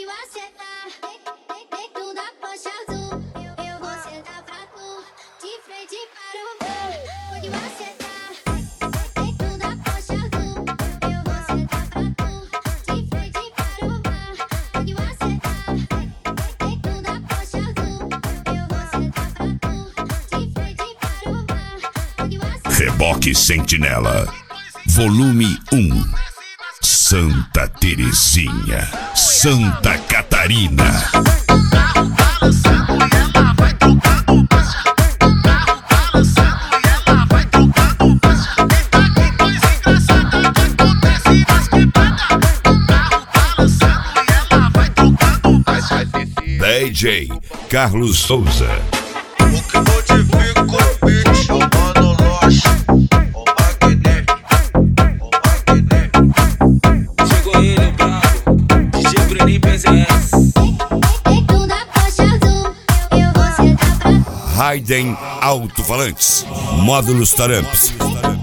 Pode acertar, dentro da Porsche azul. Eu vou sentar pra tu, de frente para o voo. Pode acertar, dentro da Porsche azul. Eu vou sentar pra tu, de frente para o mar. Pode acertar, dentro da Porsche azul. Eu vou sentar pra tu, de frente para o mar. Pode acertar. Reboque Sentinela, volume 1. Santa Terezinha, Santa Catarina. Carro balançando e ela vai tocando baixo. Carro balançando e ela vai tocando baixo. Eita, que coisa engraçada que acontece nas quebradas. Carro balançando e ela vai tocando baixo. DJ Carlos Souza. O que modifica o beat, o mano Loche, o Magné, o Magné. Chegou ele, o brabo, DJ Bruninho PZS. Dentro da Porsche azul, eu vou sentar pra tu. Raiden Alto-Falantes, módulos Taramps.